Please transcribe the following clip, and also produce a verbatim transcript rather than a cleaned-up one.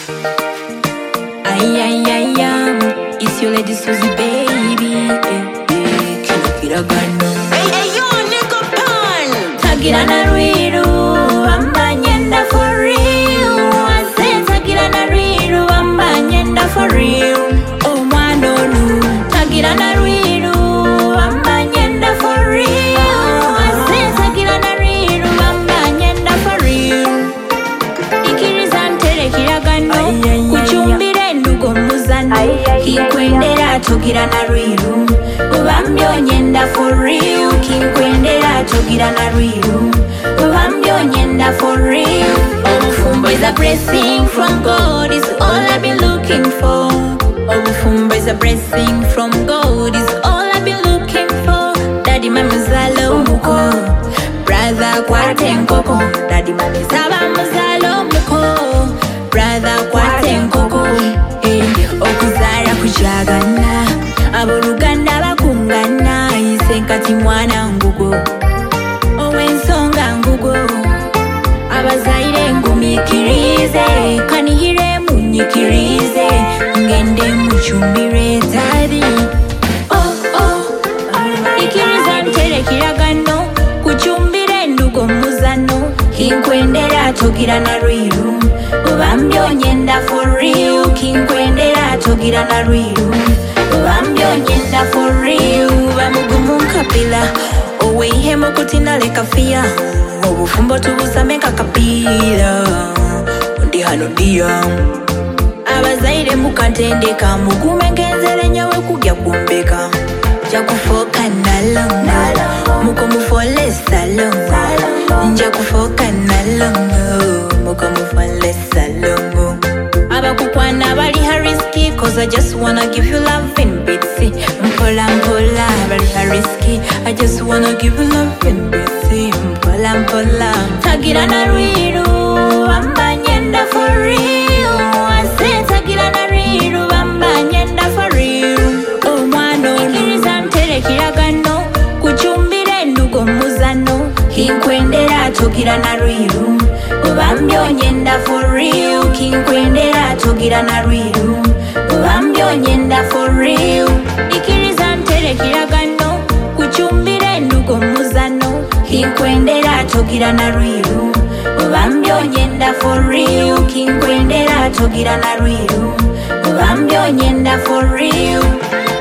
Ay, ay, ay, ay, it's your lady Susie, baby. Eh, eh, kila kila gano. Hey, hey, yo, nigga pan. Tagira na riru, amba nyenda for real. I said tagira na riru, amba nyenda for real. Oh, manonu. Tagira na riru, amba nyenda for real. I said tagira na riru, amba nyenda for real. Ikirizantere kiragano, kuchumbire ndugo muzano. Kinkwendera togira na riru, ubambyo nyenda for real. Kinkwendera togira na riru, ubambyo nyenda for real. Obufumbo is a blessing from God, is all I've been looking for. Obufumbo is a blessing from God, is all I've been looking for. Daddy mama zalo muko, brother kwate nkoko. Daddy mama zaba muzalo muko, brother kwate nkoko. Eh, okuzara kujagana, aboluganda bakungana. Isenkati mwana ngugo, owensonga ngugo. Abazaire ngumikirize, kanihire munyikirize. Ngende muchumbire daddy. Oh, oh, ikiriza ntere kiragano, kuchumbire ndugo muzano. Kinkwendera togira na riru, ubambyo nyenda for real. Kinkwendera togira na riru, ubambyo nyenda for real. Bamugumu nkapila, owe ihemo kutina lekafia. Obufumbo tubusame kakapila, undi hano dia. Abazaire mukatendeka, mugume ngenzere nyawe kugya kumbeka. Nja kufoka nalongo, muko mufole salongo. Nja kufoka nalongo, muko mufole salongo. Abakukwana bali hariski, cause I just wanna give you love in bitsy. Mpola mpola bali hariski, I just wanna give you love in bitsy. Mpola mpola tagira na riru, amba nyenda for real. I said tagira na riru, amba nyenda for real. Oh mwano ikiriza ntere kiragano, kuchumbire ndugo muzano. Kinkwendera togira na riru, ubambyo nyenda for real. Kinkwendera togira na riru, ubambyo nyenda for real. Ikiriza ntere kiragano, kuchumbire ndugo muzano. Kinkwendera togira na riru, ubambyo nyenda for real. Kinkwendera togira na riru, ubambyo nyenda for real.